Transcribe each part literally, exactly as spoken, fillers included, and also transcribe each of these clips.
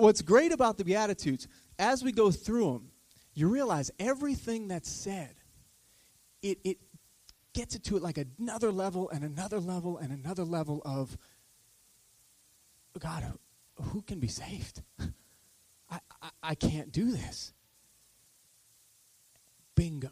what's great about the Beatitudes, as we go through them, you realize everything that's said, it it gets it to it like another level and another level and another level of, God, who, who can be saved? I, I, I can't do this. Bingo.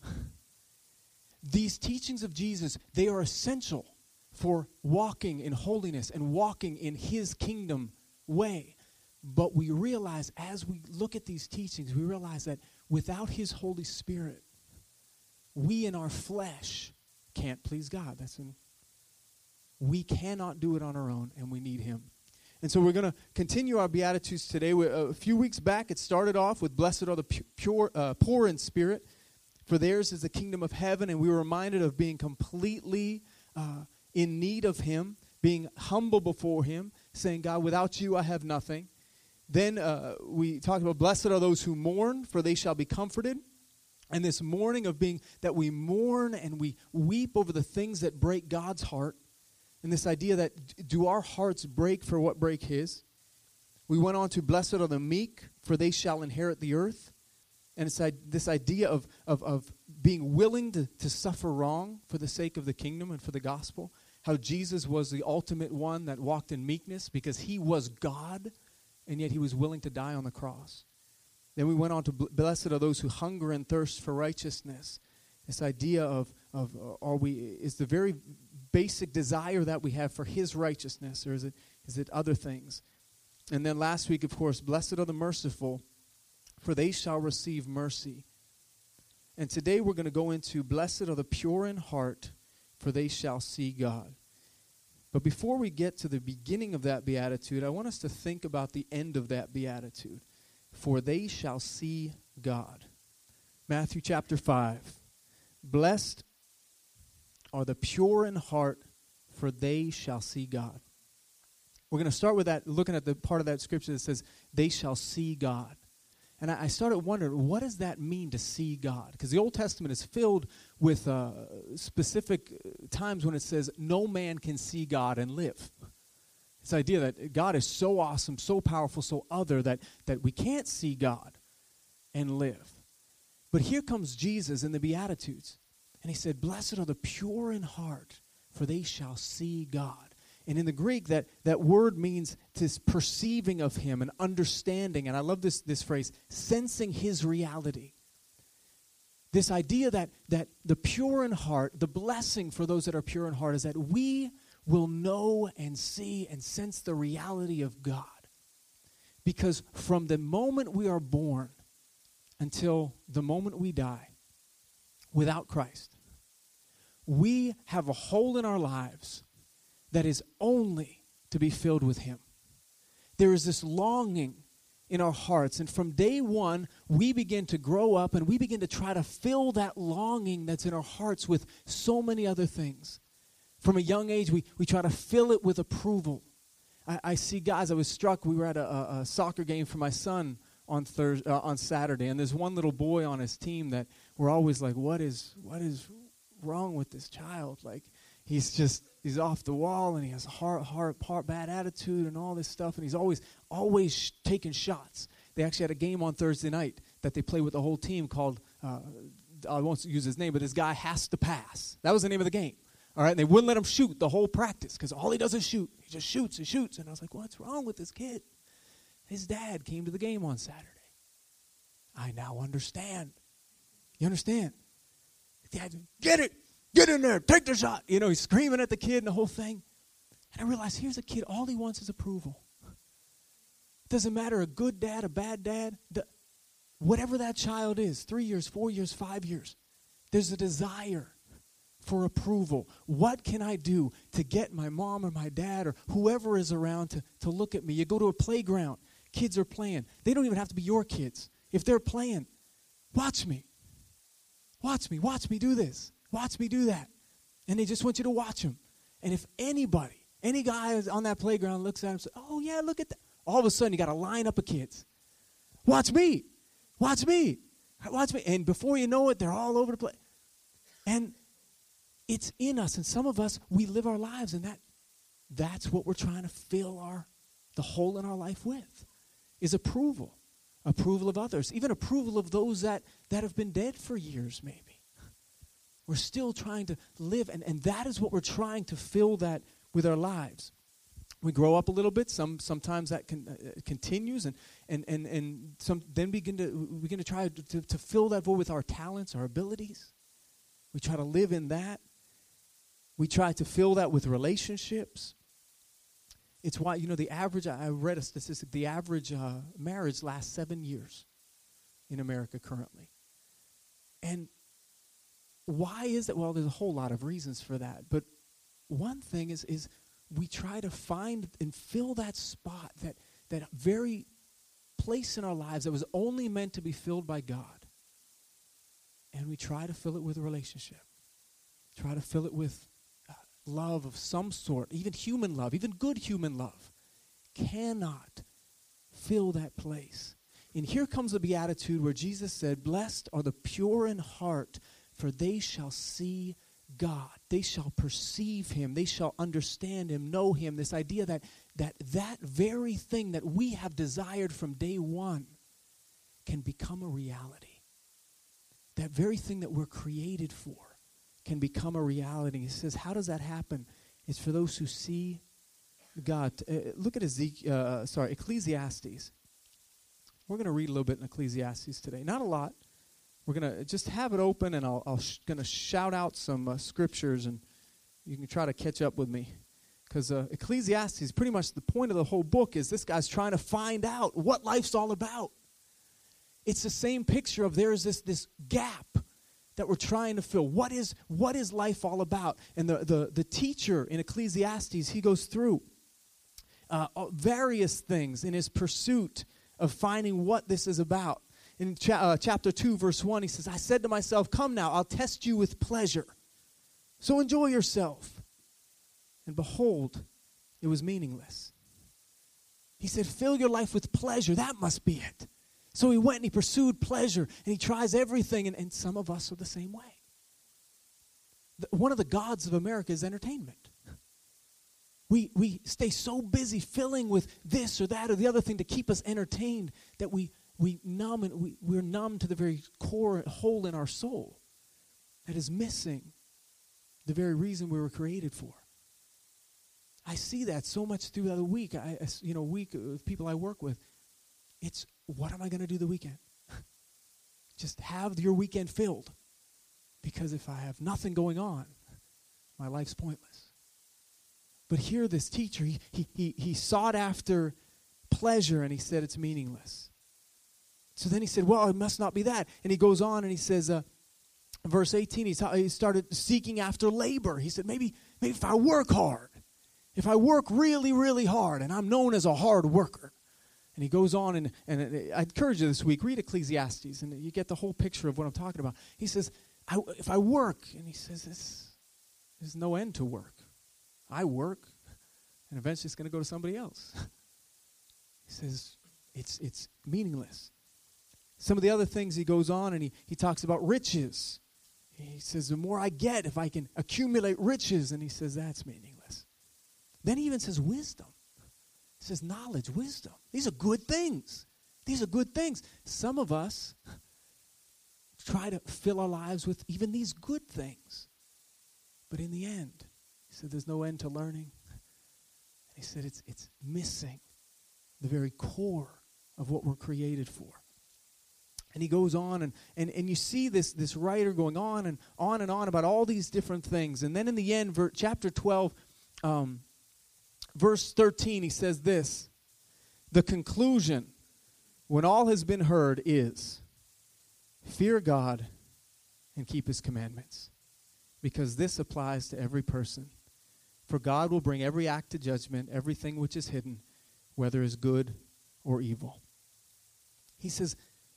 These teachings of Jesus, they are essential for walking in holiness and walking in his kingdom way. But we realize as we look at these teachings, we realize that without his Holy Spirit, we in our flesh can't please God. That's an, we cannot do it on our own, and we need him. And so we're going to continue our Beatitudes today. We, uh, a few weeks back, it started off with blessed are the pu- pure, uh, poor in spirit, for theirs is the kingdom of heaven. And we were reminded of being completely uh, in need of him, being humble before him, saying, God, without you I have nothing. Then uh, we talked about blessed are those who mourn, for they shall be comforted. And this mourning of being that we mourn and we weep over the things that break God's heart. And this idea that do our hearts break for what break his? We went on to blessed are the meek, for they shall inherit the earth. And it's this idea of, of, of being willing to, to suffer wrong for the sake of the kingdom and for the gospel. How Jesus was the ultimate one that walked in meekness because he was God, and yet he was willing to die on the cross. Then we went on to blessed are those who hunger and thirst for righteousness. This idea of, of uh, are we is the very basic desire that we have for his righteousness, or is it is it other things? And then last week, of course, blessed are the merciful, for they shall receive mercy. And today we're going to go into blessed are the pure in heart, for they shall see God. But before we get to the beginning of that beatitude, I want us to think about the end of that beatitude. For they shall see God. Matthew chapter five. Blessed are the pure in heart, for they shall see God. We're going to start with that, looking at the part of that scripture that says, they shall see God. And I, I started wondering, what does that mean to see God? Because the Old Testament is filled with uh, specific times when it says, no man can see God and live. This idea that God is so awesome, so powerful, so other that, that we can't see God and live. But here comes Jesus in the Beatitudes. And he said, blessed are the pure in heart, for they shall see God. And in the Greek, that, that word means this perceiving of him and understanding. And I love this, this phrase, sensing his reality. This idea that, that the pure in heart, the blessing for those that are pure in heart is that we will know and see and sense the reality of God. Because from the moment we are born until the moment we die, without Christ, we have a hole in our lives that is only to be filled with him. There is this longing in our hearts, and from day one, we begin to grow up and we begin to try to fill that longing that's in our hearts with so many other things. From a young age, we, we try to fill it with approval. I, I see guys, I was struck, we were at a, a, a soccer game for my son on Thursday, uh, on Saturday, and there's one little boy on his team that we're always like, what is what is wrong with this child? Like, he's just, he's off the wall, and he has a heart, heart, heart, bad attitude and all this stuff, and he's always, always sh- taking shots. They actually had a game on Thursday night that they played with the whole team called, uh, I won't use his name, but this guy has to pass. That was the name of the game. All right, and they wouldn't let him shoot the whole practice because all he does is shoot. He just shoots and shoots. And I was like, what's wrong with this kid? His dad came to the game on Saturday. I now understand. You understand? Dad, get it. Get in there. Take the shot. You know, he's screaming at the kid and the whole thing. And I realized here's a kid. All he wants is approval. It doesn't matter a good dad, a bad dad. The, whatever that child is, three years, four years, five years, there's a desire for approval. What can I do to get my mom or my dad or whoever is around to, to look at me? You go to a playground. Kids are playing. They don't even have to be your kids. If they're playing, watch me. Watch me. Watch me do this. Watch me do that. And they just want you to watch them. And if anybody, any guy on that playground looks at him and says, oh, yeah, look at that. All of a sudden, you got a lineup of kids. Watch me. Watch me. Watch me. And before you know it, they're all over the place. And it's in us, and some of us, we live our lives, and that that's what we're trying to fill our the hole in our life with. is approval. Approval of others, even approval of those that, that have been dead for years maybe. We're still trying to live, and, and that is what we're trying to fill that with our lives. We grow up a little bit. Some sometimes that can, uh, continues, and and and and some then begin to we begin to try to, to, to fill that void with our talents, our abilities. We try to live in that. We try to fill that with relationships. It's why, you know, the average, I read a statistic, the average uh, marriage lasts seven years in America currently. And why is that? Well, there's a whole lot of reasons for that. But one thing is, is we try to find and fill that spot, that, that very place in our lives that was only meant to be filled by God. And we try to fill it with a relationship. Try to fill it with love of some sort, even human love, even good human love, cannot fill that place. And here comes the beatitude where Jesus said, blessed are the pure in heart, for they shall see God. They shall perceive him. They shall understand him, know him. This idea that that, that very thing that we have desired from day one can become a reality. That very thing that we're created for can become a reality. He says, how does that happen? It's for those who see God. Uh, look at Ezekiel, uh, sorry, Ecclesiastes. We're going to read a little bit in Ecclesiastes today. Not a lot. We're going to just have it open, and I'll, I'll sh- going to shout out some uh, scriptures, and you can try to catch up with me. Because uh, Ecclesiastes, pretty much the point of the whole book is this guy's trying to find out what life's all about. It's the same picture of there's this, this gap that we're trying to fill. What is what is life all about? And the, the, the teacher in Ecclesiastes, he goes through uh, various things in his pursuit of finding what this is about. In cha- uh, chapter two, verse one, he says, I said to myself, come now, I'll test you with pleasure. So enjoy yourself. And behold, it was meaningless. He said, fill your life with pleasure. That must be it. So he went and he pursued pleasure, and he tries everything, and, and some of us are the same way. The, one of the gods of America is entertainment. We we stay so busy filling with this or that or the other thing to keep us entertained that we we numb and we, we're numb to the very core hole in our soul that is missing the very reason we were created for. I see that so much throughout the week. I, I you know, week of people I work with. It's, what am I going to do the weekend? Just have your weekend filled. Because if I have nothing going on, my life's pointless. But here this teacher, he, he, he, he sought after pleasure, and he said it's meaningless. So then he said, well, it must not be that. And he goes on and he says, uh, verse eighteen, he, he started seeking after labor. He said, maybe, maybe if I work hard, if I work really, really hard, and I'm known as a hard worker. And he goes on, and, and I encourage you this week, read Ecclesiastes, and you get the whole picture of what I'm talking about. He says, I, if I work, and he says, this, there's no end to work. I work, and eventually it's going to go to somebody else. He says, it's it's meaningless. Some of the other things he goes on, and he, he talks about riches. He says, the more I get, if I can accumulate riches, and he says, that's meaningless. Then he even says wisdom. He says knowledge, wisdom. These are good things. These are good things. Some of us try to fill our lives with even these good things. But in the end, he said there's no end to learning. And he said it's it's missing the very core of what we're created for. And he goes on, and, and, and you see this, this writer going on and on and on about all these different things. And then in the end, ver, chapter twelve, um, verse thirteen, he says this, the conclusion, when all has been heard, is fear God and keep his commandments, because this applies to every person. For God will bring every act to judgment, everything which is hidden, whether is good or evil. He says,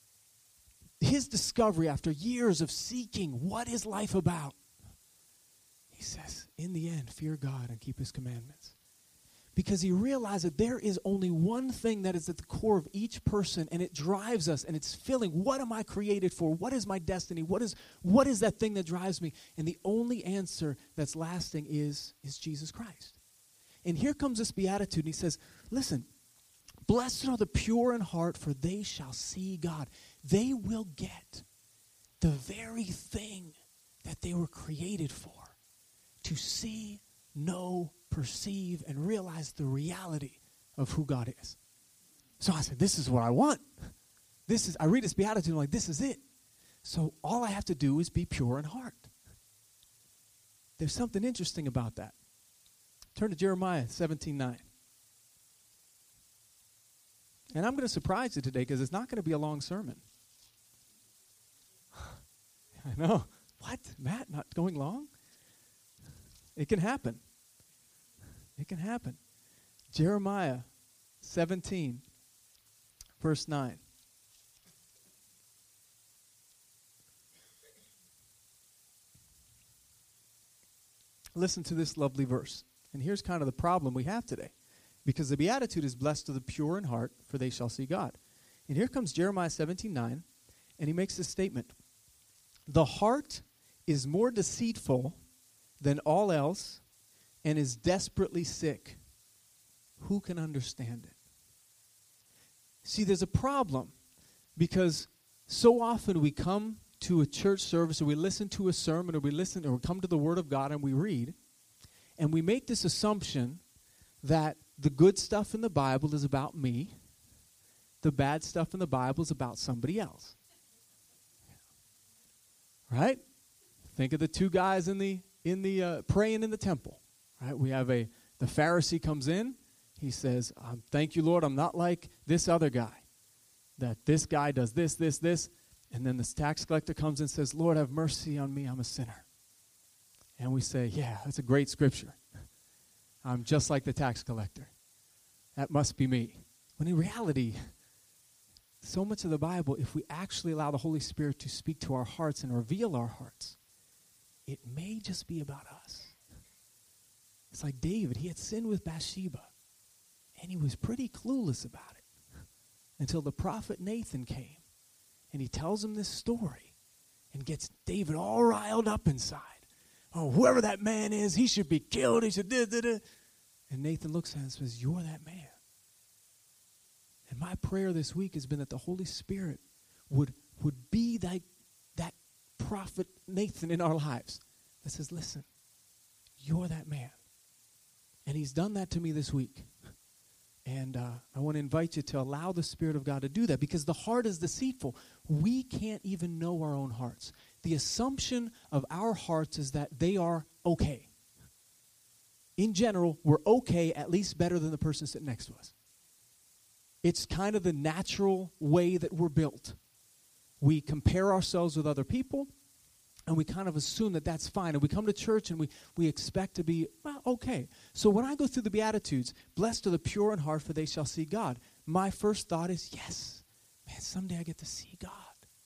his discovery after years of seeking what is life about, he says, in the end, fear God and keep his commandments. Because he realized that there is only one thing that is at the core of each person, and it drives us, and it's filling. What am I created for? What is my destiny? What is what is that thing that drives me? And the only answer that's lasting is, is Jesus Christ. And here comes this beatitude, and he says, listen, Blessed are the pure in heart, for they shall see God. They will get the very thing that they were created for, to see, know, perceive, and realize the reality of who God is. So I said, this is what I want. This is, I read this beatitude, I'm like, this is it. So all I have to do is be pure in heart. There's something interesting about that. Turn to Jeremiah seventeen nine. And I'm going to surprise you today because it's not going to be a long sermon. I know. What? Matt, not going long? It can happen. It can happen. Jeremiah seventeen, verse nine. Listen to this lovely verse. And here's kind of the problem we have today. Because the beatitude is blessed are the pure in heart, for they shall see God. And here comes Jeremiah seventeen nine, and he makes this statement. The heart is more deceitful than all else and is desperately sick. Who can understand it? See, there's a problem because so often we come to a church service or we listen to a sermon or we listen or we come to the Word of God and we read and we make this assumption that the good stuff in the Bible is about me, the bad stuff in the Bible is about somebody else. Right? Think of the two guys in the in the uh, praying in the temple. Right? We have a the Pharisee comes in. He says, um, "Thank you, Lord. I'm not like this other guy. That this guy does this, this, this." And then this tax collector comes and says, "Lord, have mercy on me. I'm a sinner." And we say, "Yeah, that's a great scripture. I'm just like the tax collector. That must be me." When in reality, so much of the Bible, if we actually allow the Holy Spirit to speak to our hearts and reveal our hearts, it may just be about us. It's like David. He had sinned with Bathsheba, and he was pretty clueless about it until the prophet Nathan came, and he tells him this story and gets David all riled up inside. Oh, whoever that man is, he should be killed. He should da, da, da. And Nathan looks at him and says, "You're that man." And my prayer this week has been that the Holy Spirit would, would be that, that prophet Nathan in our lives that says, "Listen, you're that man." And he's done that to me this week. And uh, I want to invite you to allow the Spirit of God to do that because the heart is deceitful. We can't even know our own hearts. The assumption of our hearts is that they are okay. In general, we're okay, at least better than the person sitting next to us. It's kind of the natural way that we're built. We compare ourselves with other people, and we kind of assume that that's fine. And we come to church, and we, we expect to be, well, okay. So when I go through the Beatitudes, blessed are the pure in heart, for they shall see God, my first thought is, yes, man, someday I get to see God.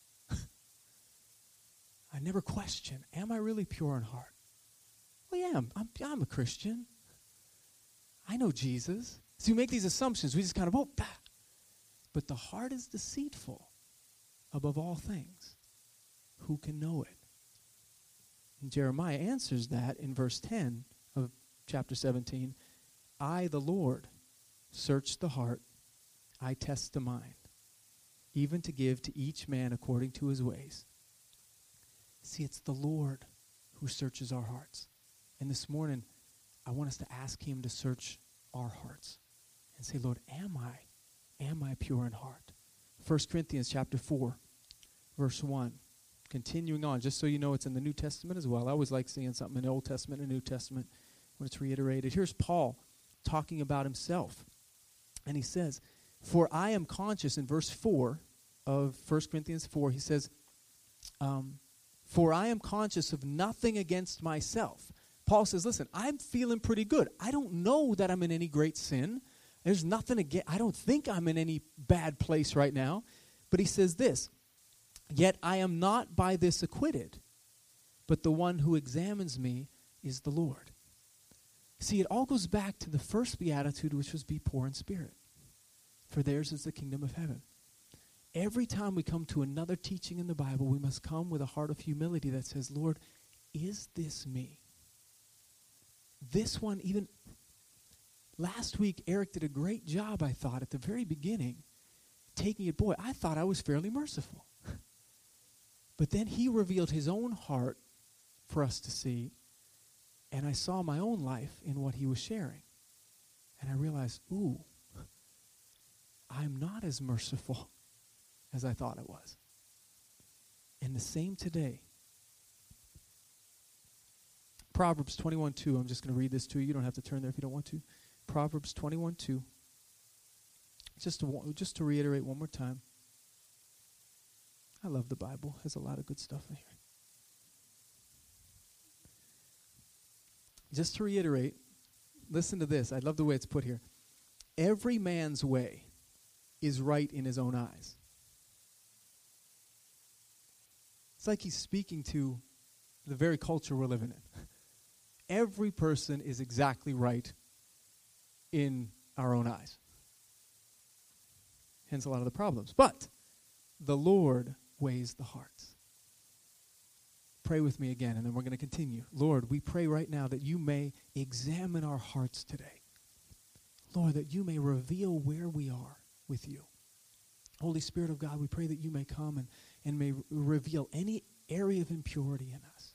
I never question, am I really pure in heart? Well, yeah, I'm, I'm, I'm a Christian. I know Jesus. So we make these assumptions. We just kind of, oh, bah. But the heart is deceitful above all things. Who can know it? And Jeremiah answers that in verse ten of chapter seventeen. I, the Lord, search the heart. I test the mind, even to give to each man according to his ways. See, it's the Lord who searches our hearts. And this morning, I want us to ask him to search our hearts and say, Lord, am I, am I pure in heart? First Corinthians chapter four, verse one. Continuing on, just so you know it's in the New Testament as well. I always like seeing something in the Old Testament and New Testament when it's reiterated. Here's Paul talking about himself. And he says, for I am conscious, in verse four of First Corinthians four, he says, um, for I am conscious of nothing against myself. Paul says, listen, I'm feeling pretty good. I don't know that I'm in any great sin. There's nothing against, I don't think I'm in any bad place right now. But he says this, yet I am not by this acquitted, but the one who examines me is the Lord. See, it all goes back to the first beatitude, which was be poor in spirit, for theirs is the kingdom of heaven. Every time we come to another teaching in the Bible, we must come with a heart of humility that says, Lord, is this me? This one, even last week, Eric did a great job, I thought, at the very beginning, taking it. Boy, I thought I was fairly merciful. But then he revealed his own heart for us to see, and I saw my own life in what he was sharing. And I realized, ooh, I'm not as merciful as I thought I was. And the same today. Proverbs twenty-one two. I'm just going to read this to you. You don't have to turn there if you don't want to. Proverbs twenty-one two. Just to, just to reiterate one more time. I love the Bible. There's a lot of good stuff in here. Just to reiterate, listen to this. I love the way it's put here. Every man's way is right in his own eyes. It's like he's speaking to the very culture we're living in. Every person is exactly right in our own eyes. Hence a lot of the problems. But the Lord weighs the hearts. Pray with me again, and then we're going to continue. Lord, we pray right now that you may examine our hearts today. Lord, that you may reveal where we are with you. Holy Spirit of God, we pray that you may come and, and may r- reveal any area of impurity in us.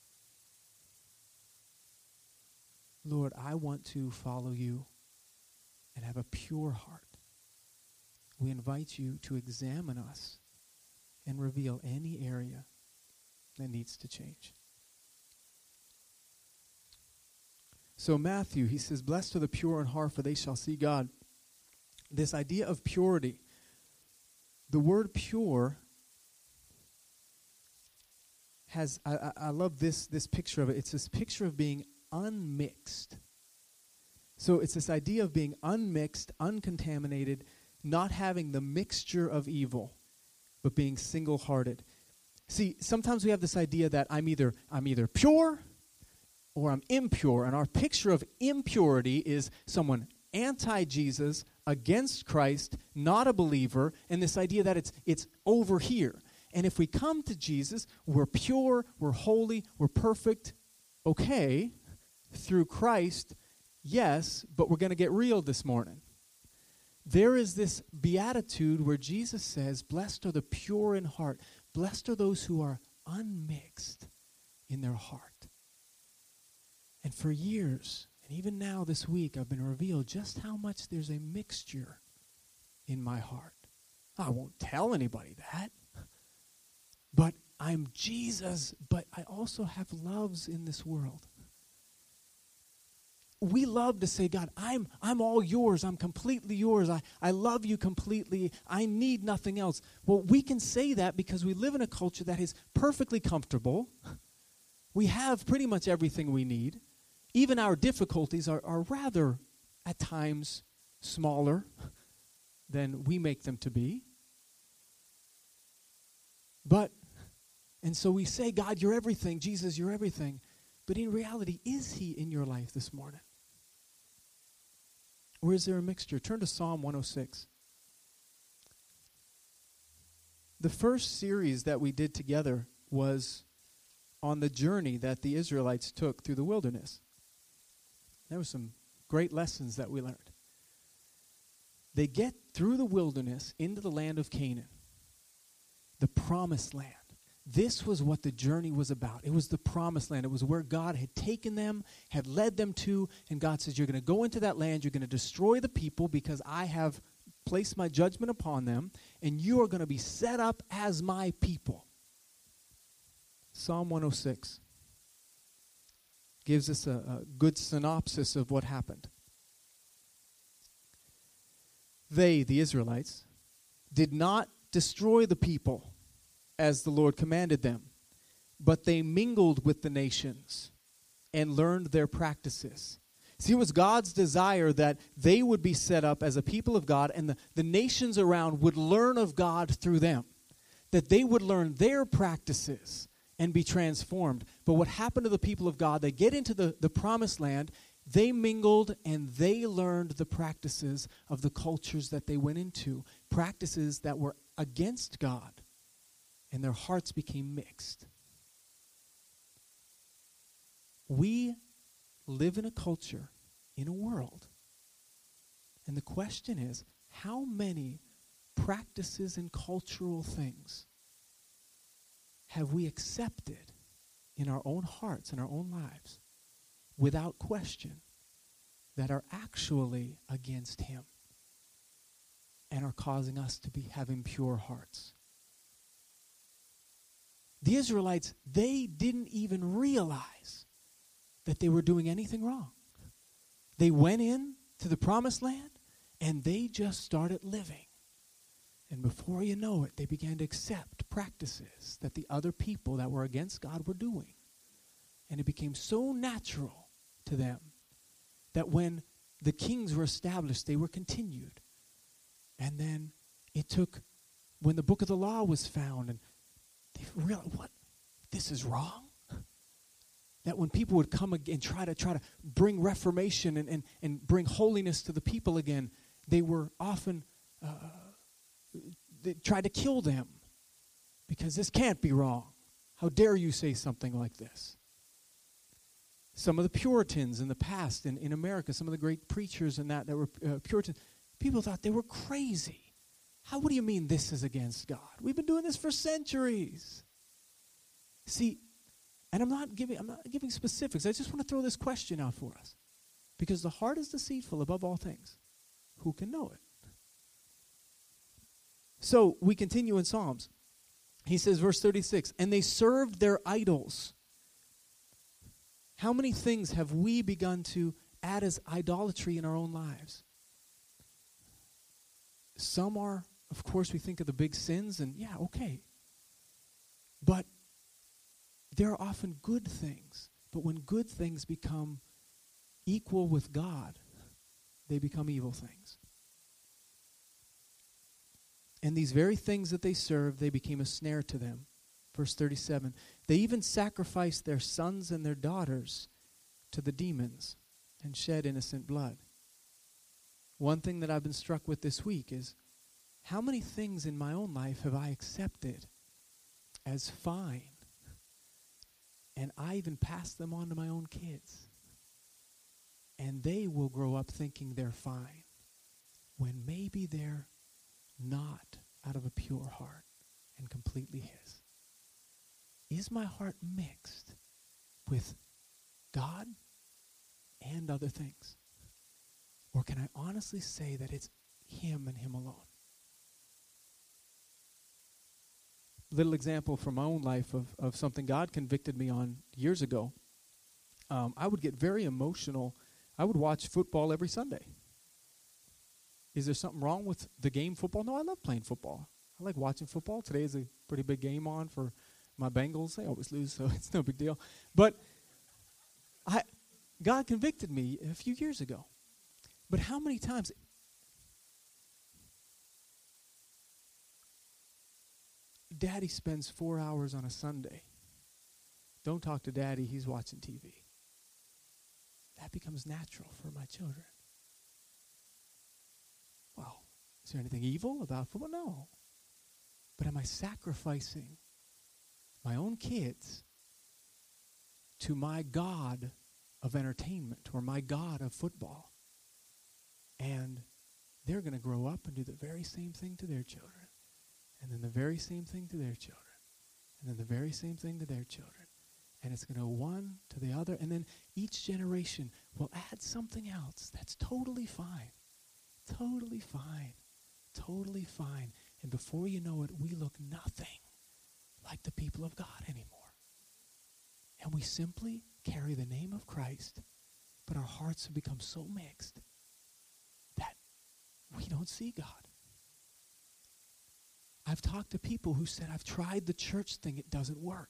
Lord, I want to follow you and have a pure heart. We invite you to examine us and reveal any area that needs to change. So Matthew, he says, blessed are the pure in heart, for they shall see God. This idea of purity, the word pure has, I, I, I love this, this picture of it. It's this picture of being unmixed. So it's this idea of being unmixed, uncontaminated, not having the mixture of evil, but being single-hearted. See, sometimes we have this idea that I'm either I'm either pure or I'm impure, and our picture of impurity is someone anti-Jesus, against Christ, not a believer, and this idea that it's it's over here. And if we come to Jesus, we're pure, we're holy, we're perfect, okay, through Christ, yes, but we're going to get real this morning. There is this beatitude where Jesus says, blessed are the pure in heart. Blessed are those who are unmixed in their heart. And for years, and even now this week, I've been revealed just how much there's a mixture in my heart. I won't tell anybody that. But I'm Jesus, but I also have loves in this world. We love to say, God, I'm I'm all yours. I'm completely yours. I, I love you completely. I need nothing else. Well, we can say that because we live in a culture that is perfectly comfortable. We have pretty much everything we need. Even our difficulties are, are rather, at times, smaller than we make them to be. But, and so we say, God, you're everything. Jesus, you're everything. But in reality, is he in your life this morning? Or is there a mixture? Turn to Psalm one oh six. The first series that we did together was on the journey that the Israelites took through the wilderness. There were some great lessons that we learned. They get through the wilderness into the land of Canaan, the promised land. This was what the journey was about. It was the promised land. It was where God had taken them, had led them to, and God says, you're going to go into that land, you're going to destroy the people because I have placed my judgment upon them, and you are going to be set up as my people. Psalm one oh six gives us a, a good synopsis of what happened. They, the Israelites, did not destroy the people as the Lord commanded them, but they mingled with the nations and learned their practices. See, it was God's desire that they would be set up as a people of God, and the, the nations around would learn of God through them, that they would learn their practices and be transformed. But what happened to the people of God, they get into the, the promised land, they mingled and they learned the practices of the cultures that they went into, practices that were against God. And their hearts became mixed. We live in a culture, in a world, And the question is, how many practices and cultural things have we accepted in our own hearts and our own lives without question that are actually against him and are causing us to be having pure hearts? The Israelites, they didn't even realize that they were doing anything wrong. They went in to the promised land and they just started living. And before you know it, they began to accept practices that the other people that were against God were doing. And it became so natural to them that when the kings were established, they were continued. And then it took, when the book of the law was found, and they realized, what? This is wrong? That when people would come again and try to try to bring reformation and, and, and bring holiness to the people again, they were often, uh, they tried to kill them because this can't be wrong. How dare you say something like this? Some of the Puritans in the past in, in America, some of the great preachers and that that were uh, Puritans, people thought they were crazy. How, what do you mean this is against God? We've been doing this for centuries. See, and I'm not giving I'm not giving specifics. I just want to throw this question out for us. Because the heart is deceitful above all things. Who can know it? So we continue in Psalms. He says, verse thirty-six, and they served their idols. How many things have we begun to add as idolatry in our own lives? Some are, of course, we think of the big sins, and yeah, okay. But there are often good things. But when good things become equal with God, they become evil things. And these very things that they served, they became a snare to them. Verse thirty-seven, they even sacrificed their sons and their daughters to the demons and shed innocent blood. One thing that I've been struck with this week is how many things in my own life have I accepted as fine? And I even pass them on to my own kids. And they will grow up thinking they're fine when maybe they're not out of a pure heart and completely his. Is my heart mixed with God and other things? Or can I honestly say that it's him and him alone? Little example from my own life of, of something God convicted me on years ago. Um, I would get very emotional. I would watch football every Sunday. Is there something wrong with the game football? No, I love playing football. I like watching football. Today is a pretty big game on for my Bengals. They always lose, so it's no big deal. But I, God convicted me a few years ago. But how many times? Daddy spends four hours on a Sunday. Don't talk to Daddy, he's watching T V. That becomes natural for my children. Well, is there anything evil about football? No. But am I sacrificing my own kids to my God of entertainment or my God of football? And they're going to grow up and do the very same thing to their children. And then the very same thing to their children. And then the very same thing to their children. And it's going to one to the other. And then each generation will add something else that's totally fine. Totally fine. Totally fine. And before you know it, we look nothing like the people of God anymore. And we simply carry the name of Christ, but our hearts have become so mixed that we don't see God. I've talked to people who said, I've tried the church thing, it doesn't work.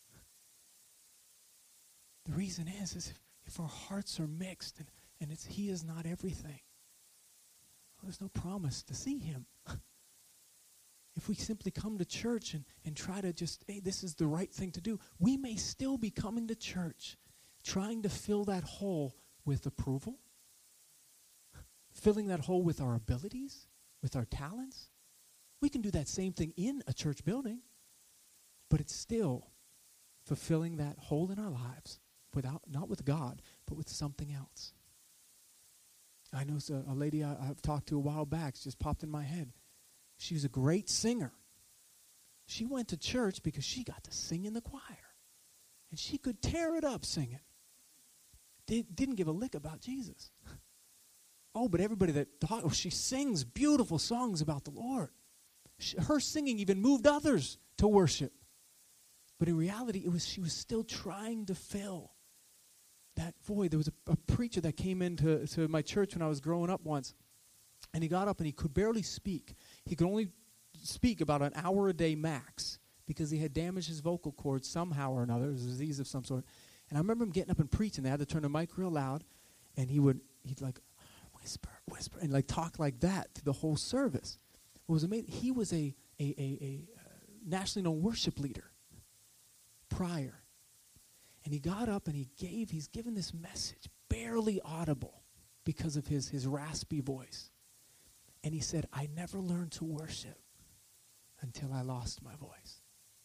The reason is, is if, if our hearts are mixed and, and it's he is not everything, well, there's no promise to see him. If we simply come to church and, and try to just, hey, this is the right thing to do, we may still be coming to church trying to fill that hole with approval, filling that hole with our abilities, with our talents. We can do that same thing in a church building, but it's still fulfilling that hole in our lives without, not with God, but with something else. I know a, a lady I, I've talked to a while back, it's just popped in my head. She was a great singer. She went to church because she got to sing in the choir. And she could tear it up singing. Did, didn't give a lick about Jesus. Oh, but everybody that thought, oh, she sings beautiful songs about the Lord. She, her singing even moved others to worship. But in reality, it was she was still trying to fill that void. There was a, a preacher that came into to my church when I was growing up once. And he got up and he could barely speak. He could only speak about an hour a day max because he had damaged his vocal cords somehow or another. It was a disease of some sort. And I remember him getting up and preaching. They had to turn the mic real loud. And he would, he'd like, whisper, whisper, and like talk like that to the whole service. It was amazing. He was a, a, a, a uh, nationally known worship leader prior. And he got up and he gave, he's given this message, barely audible because of his, his raspy voice. And he said, I never learned to worship until I lost my voice.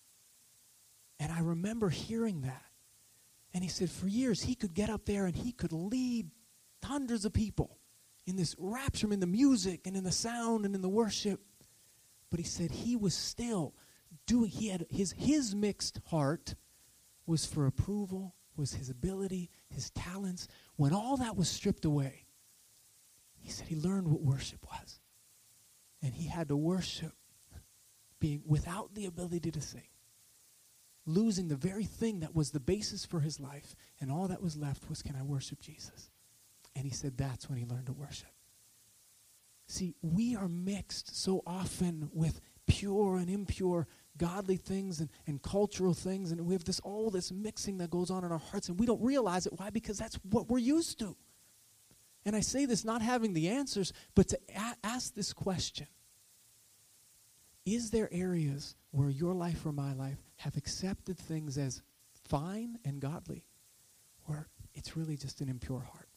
And I remember hearing that. And he said for years he could get up there and he could lead hundreds of people in this rapture, in the music and in the sound and in the worship. But he said he was still doing, he had his, his mixed heart was for approval, was his ability, his talents. When all that was stripped away, he said he learned what worship was. And he had to worship being without the ability to sing, losing the very thing that was the basis for his life, and all that was left was, can I worship Jesus? And he said that's when he learned to worship. See, we are mixed so often with pure and impure godly things and, and cultural things, and we have this all this mixing that goes on in our hearts, and we don't realize it. Why? Because that's what we're used to. And I say this not having the answers, but to a- ask this question. Is there areas where your life or my life have accepted things as fine and godly, or it's really just an impure heart?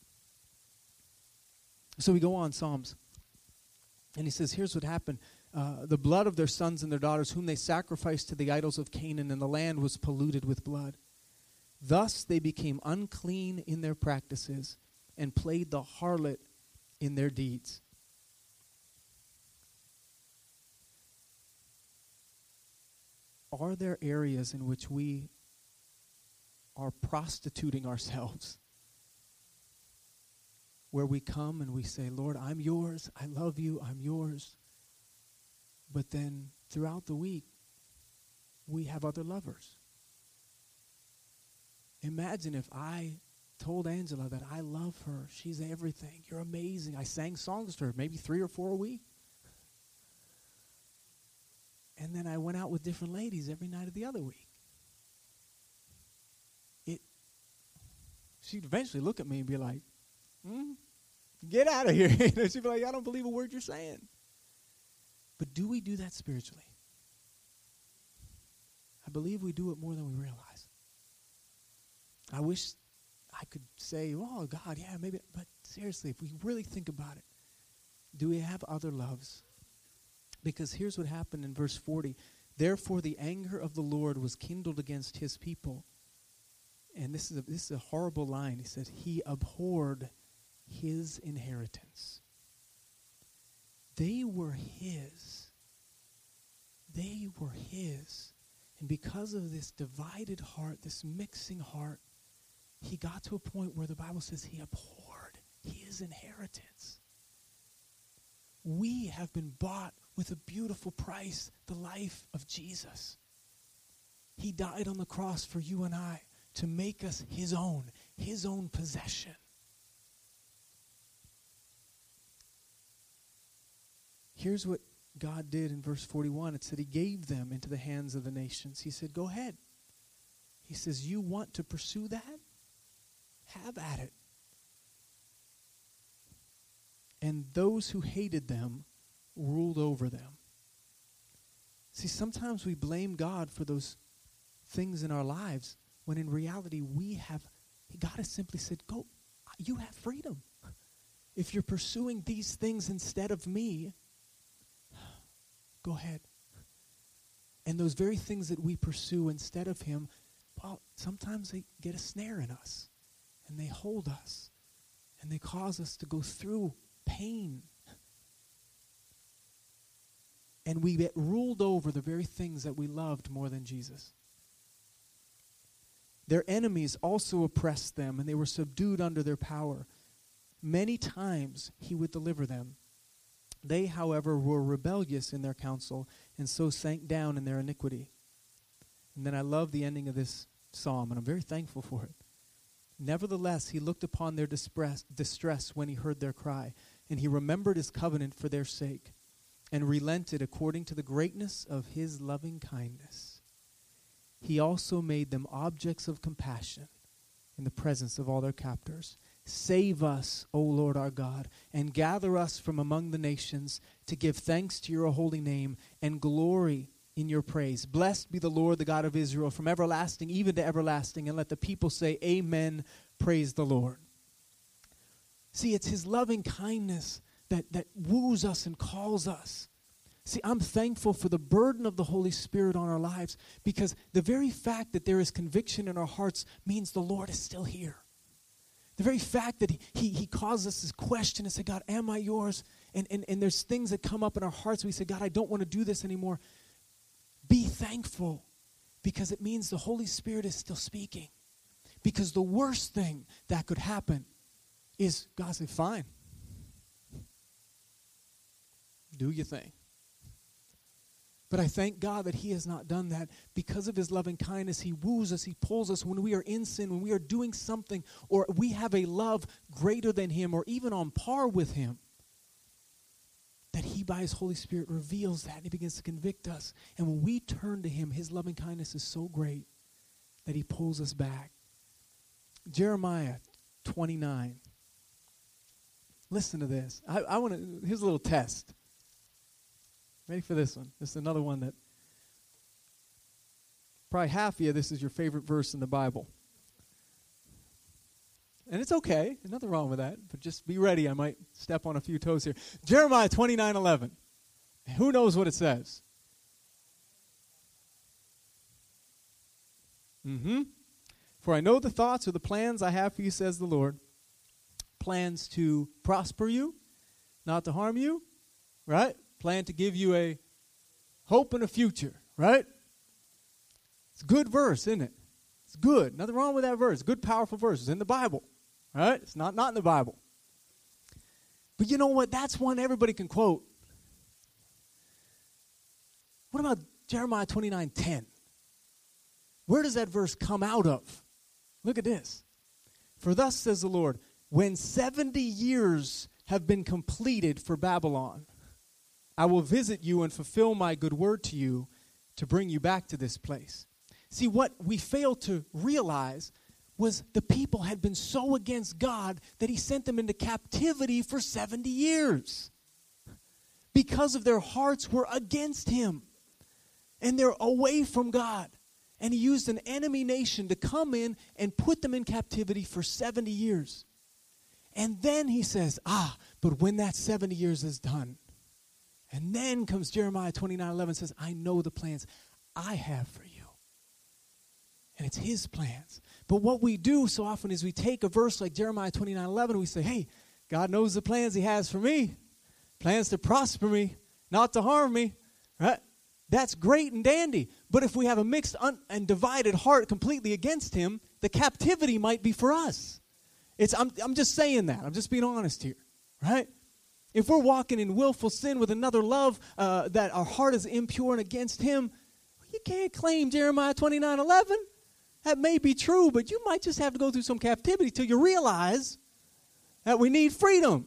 So we go on, Psalms. And he says, here's what happened. Uh, the blood of their sons and their daughters, whom they sacrificed to the idols of Canaan, and the land was polluted with blood. Thus they became unclean in their practices and played the harlot in their deeds. Are there areas in which we are prostituting ourselves? Where we come and we say, Lord, I'm yours, I love you, I'm yours. But then throughout the week, we have other lovers. Imagine if I told Angela that I love her, she's everything, you're amazing. I sang songs to her, maybe three or four a week. And then I went out with different ladies every night of the other week. It, she'd eventually look at me and be like, hmm, get out of here. She'd be like, I don't believe a word you're saying. But do we do that spiritually? I believe we do it more than we realize. I wish I could say, oh, God, yeah, maybe. But seriously, if we really think about it, do we have other loves? Because here's what happened in verse forty. Therefore the anger of the Lord was kindled against his people. And this is a, this is a horrible line. He said, he abhorred his inheritance. They were his. They were his. And because of this divided heart, this mixing heart, he got to a point where the Bible says he abhorred his inheritance. We have been bought with a beautiful price, the life of Jesus. He died on the cross for you and I to make us his own, his own possession. Here's what God did in verse forty-one. It said he gave them into the hands of the nations. He said, go ahead. He says, you want to pursue that? Have at it. And those who hated them ruled over them. See, sometimes we blame God for those things in our lives when in reality we have, God has simply said, go, you have freedom. If you're pursuing these things instead of me, go ahead. And those very things that we pursue instead of him, well, sometimes they get a snare in us and they hold us. And they cause us to go through pain. And we get ruled over the very things that we loved more than Jesus. Their enemies also oppressed them, and they were subdued under their power. Many times he would deliver them. They, however, were rebellious in their counsel, and so sank down in their iniquity. And then I love the ending of this psalm, and I'm very thankful for it. Nevertheless, he looked upon their distress, distress when he heard their cry, and he remembered his covenant for their sake, and relented according to the greatness of his loving kindness. He also made them objects of compassion in the presence of all their captors. Save us, O Lord our God, and gather us from among the nations to give thanks to your holy name and glory in your praise. Blessed be the Lord, the God of Israel, from everlasting even to everlasting. And let the people say, Amen, praise the Lord. See, it's his loving kindness that, that woos us and calls us. See, I'm thankful for the burden of the Holy Spirit on our lives, because the very fact that there is conviction in our hearts means the Lord is still here. The very fact that he, he, he causes us this question and say, God, am I yours? And, and, and there's things that come up in our hearts. We say, God, I don't want to do this anymore. Be thankful, because it means the Holy Spirit is still speaking. Because the worst thing that could happen is God say, fine. Do your thing. But I thank God that he has not done that. Because of his loving kindness, he woos us, he pulls us when we are in sin, when we are doing something, or we have a love greater than him, or even on par with him, that he, by his Holy Spirit, reveals that, and he begins to convict us. And when we turn to him, his loving kindness is so great that he pulls us back. Jeremiah twenty-nine. Listen to this. I, I want to, here's a little test. Ready for this one? This is another one that probably half of you, this is your favorite verse in the Bible. And it's okay. There's nothing wrong with that. But just be ready. I might step on a few toes here. Jeremiah twenty-nine eleven. Who knows what it says? Mm-hmm. For I know the thoughts or the plans I have for you, says the Lord. Plans to prosper you, not to harm you, right? Plan to give you a hope and a future, right? It's a good verse, isn't it? It's good. Nothing wrong with that verse. Good, powerful verse. It's in the Bible, right? It's not not in the Bible. But you know what? That's one everybody can quote. What about Jeremiah twenty-nine ten? Where does that verse come out of? Look at this. For thus says the Lord, when seventy years have been completed for Babylon, I will visit you and fulfill my good word to you to bring you back to this place. See, what we failed to realize was the people had been so against God that he sent them into captivity for seventy years. Because of their hearts were against him. And they're away from God. And he used an enemy nation to come in and put them in captivity for seventy years. And then he says, ah, but when that seventy years is done, and then comes Jeremiah twenty-nine eleven, says, I know the plans I have for you. And it's his plans. But what we do so often is we take a verse like Jeremiah twenty-nine eleven, and we say, hey, God knows the plans he has for me. Plans to prosper me, not to harm me. Right? That's great and dandy. But if we have a mixed un- and divided heart completely against him, the captivity might be for us. It's I'm I'm just saying that. I'm just being honest here. Right? If we're walking in willful sin with another love, uh, that our heart is impure and against him, you can't claim Jeremiah twenty-nine eleven. That may be true, but you might just have to go through some captivity till you realize that we need freedom.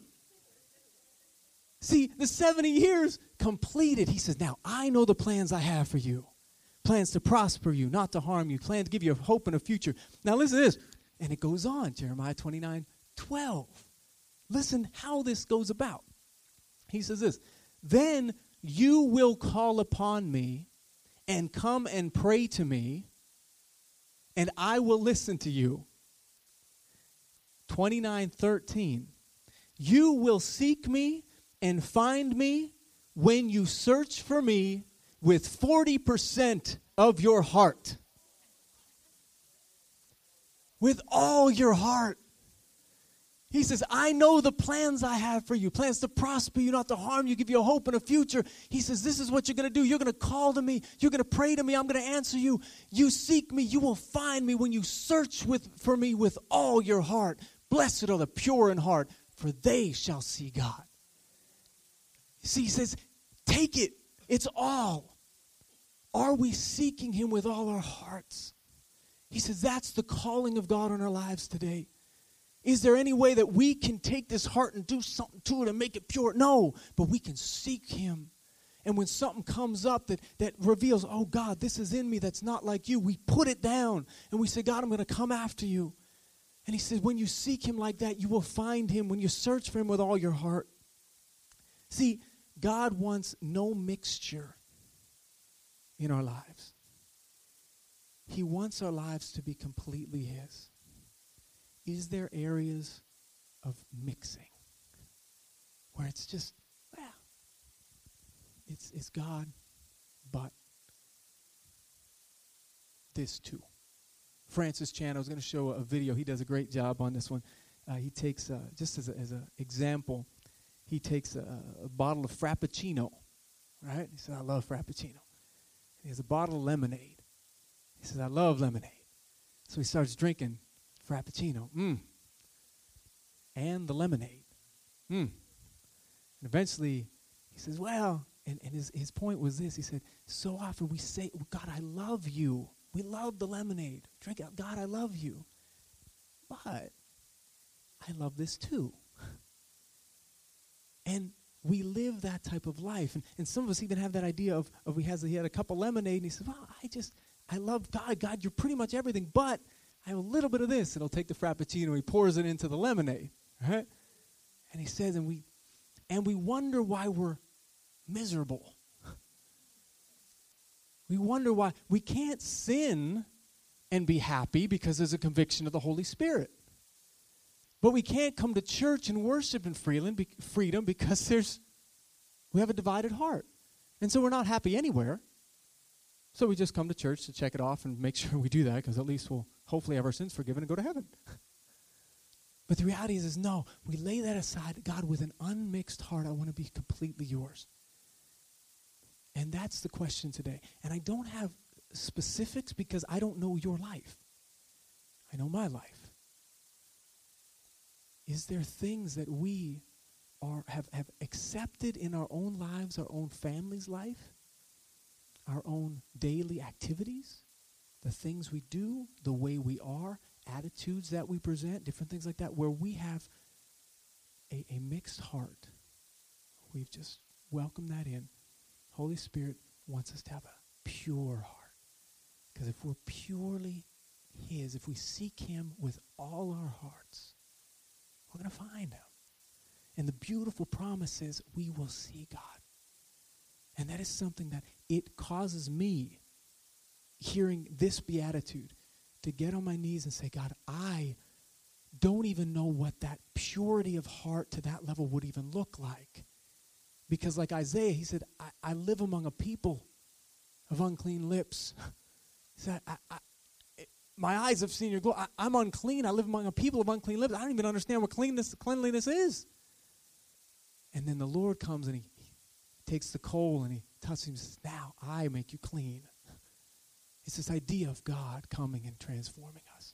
See, the seventy years completed. He says, now I know the plans I have for you. Plans to prosper you, not to harm you. Plans to give you a hope and a future. Now listen to this. And it goes on, Jeremiah twenty-nine twelve. Listen how this goes about. He says this, then you will call upon me and come and pray to me, and I will listen to you. twenty-nine thirteen, you will seek me and find me when you search for me with forty percent of your heart. With all your heart. He says, I know the plans I have for you, plans to prosper you, not to harm you, give you a hope and a future. He says, this is what you're going to do. You're going to call to me. You're going to pray to me. I'm going to answer you. You seek me. You will find me when you search with, for me with all your heart. Blessed are the pure in heart, for they shall see God. See, he says, take it. It's all. Are we seeking him with all our hearts? He says, that's the calling of God on our lives today. Is there any way that we can take this heart and do something to it and make it pure? No, but we can seek him. And when something comes up that, that reveals, oh, God, this is in me that's not like you, we put it down and we say, God, I'm going to come after you. And he says, when you seek him like that, you will find him when you search for him with all your heart. See, God wants no mixture in our lives. He wants our lives to be completely his. Is there areas of mixing where it's just, well, it's, it's God, but this too? Francis Chan, I was going to show a video. He does a great job on this one. Uh, he takes, uh, just as an as a example, he takes a, a bottle of Frappuccino, right? He said, I love Frappuccino. He has a bottle of lemonade. He says, I love lemonade. So he starts drinking Frappuccino. Mm. And the lemonade. Mm. And eventually, he says, well, and, and his, his point was this. He said, so often we say, God, I love you. We love the lemonade. Drink out, God, I love you. But I love this too. And we live that type of life. And, and some of us even have that idea of, of he, has, he had a cup of lemonade, and he said, well, I just, I love God. God, you're pretty much everything, but I have a little bit of this. And he'll take the Frappuccino, he pours it into the lemonade, right? And he says, and we, and we wonder why we're miserable. We wonder why we can't sin and be happy because there's a conviction of the Holy Spirit. But we can't come to church and worship in freedom because there's we have a divided heart. And so we're not happy anywhere. So we just come to church to check it off and make sure we do that, because at least we'll hopefully have our sins forgiven and go to heaven. But the reality is, is no, we lay that aside. God, with an unmixed heart, I want to be completely yours. And that's the question today. And I don't have specifics because I don't know your life. I know my life. Is there things that we are have, have accepted in our own lives, our own family's life, our own daily activities, the things we do, the way we are, attitudes that we present, different things like that, where we have a, a mixed heart? We've just welcomed that in. Holy Spirit wants us to have a pure heart. Because if we're purely his, if we seek him with all our hearts, we're going to find him. And the beautiful promise is we will see God. And that is something that it causes me, hearing this beatitude, to get on my knees and say, God, I don't even know what that purity of heart to that level would even look like. Because like Isaiah, he said, I, I live among a people of unclean lips. He said, I, I, it, my eyes have seen your glory. I, I'm unclean. I live among a people of unclean lips. I don't even understand what cleanness, cleanliness is. And then the Lord comes and he, he takes the coal and he touches him and says, now I make you clean. It's this idea of God coming and transforming us.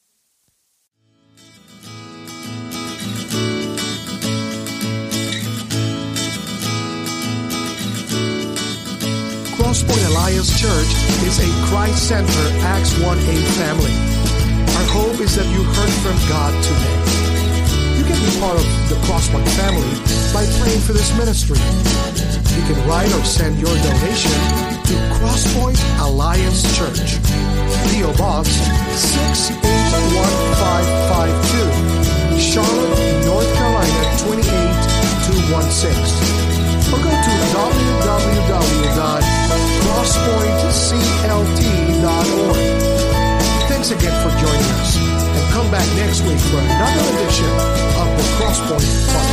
Crosspoint Alliance Church is a Christ-centered Acts one eight family. Our hope is that you heard from God today. You can be part of the Crosspoint family by praying for this ministry. You can write or send your donation to Crosspoint Alliance Church, P O Box six eight one five five two, Charlotte, North Carolina two eight two one six. Or go to w w w dot crosspoint c l t dot org. Thanks again for joining us, and come back next week for another edition of the Crosspoint Podcast.